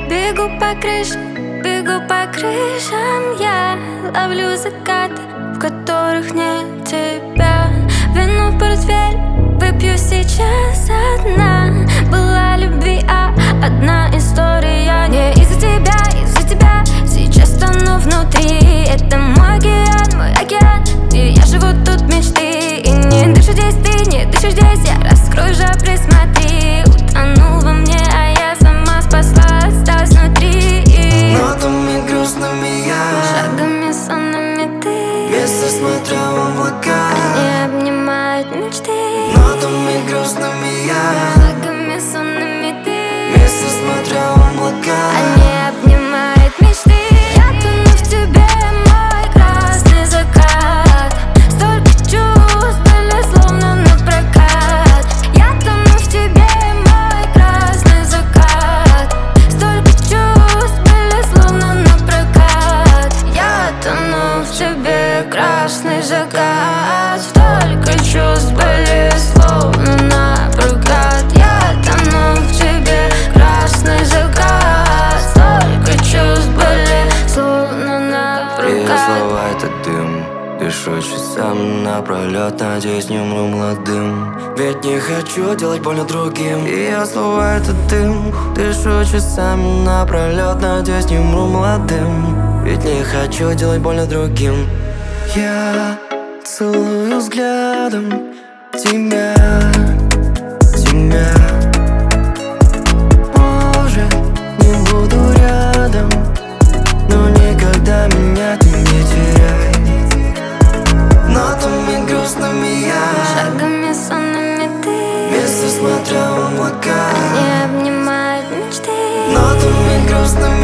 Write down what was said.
Бегу по крышам, бегу по крышам. Я ловлю закаты, в которых нет тебя. Вино в портфель выпью сейчас одна. Была любви, одна история. Не из-за тебя сейчас тону внутри. Это мой океан, и я живу тут мечты. И не дышу здесь ты, не дышишь здесь я. Раскрой же, присмотри. Утонул во мне, а я сама спасла, осталась внутри. Нотами грустными я, шагами сонными ты. место смотрю в облака, они обнимают мечты. нотами грустными я, шагами сонными ты. место смотрю в облака, они обнимают мечты. Я тону в тебе, мой красный закат. Столько чувств были словно напрокат. Я тону в тебе, мой красный закат. Столько чувств были словно напрокат. Я тону в тебе, красный закат. Столько чувств были словно напрокат. Я тону в тебе, красный закат. Столько чувств были словно и напрокат. слова — это дым. Дышу часами напролет, надеюсь, не умру молодым. Ведь не хочу делать больно другим. И я слова — это дым. Дышу часами напролет, надеюсь, не умру молодым. Ведь не хочу делать больно другим. Я целую взглядом тебя. Может, не буду рядом, но никогда меня ты не теряй. Нотами грустными я, шагами сонными ты. место смотрю в облака, они обнимают мечты. нотами грустными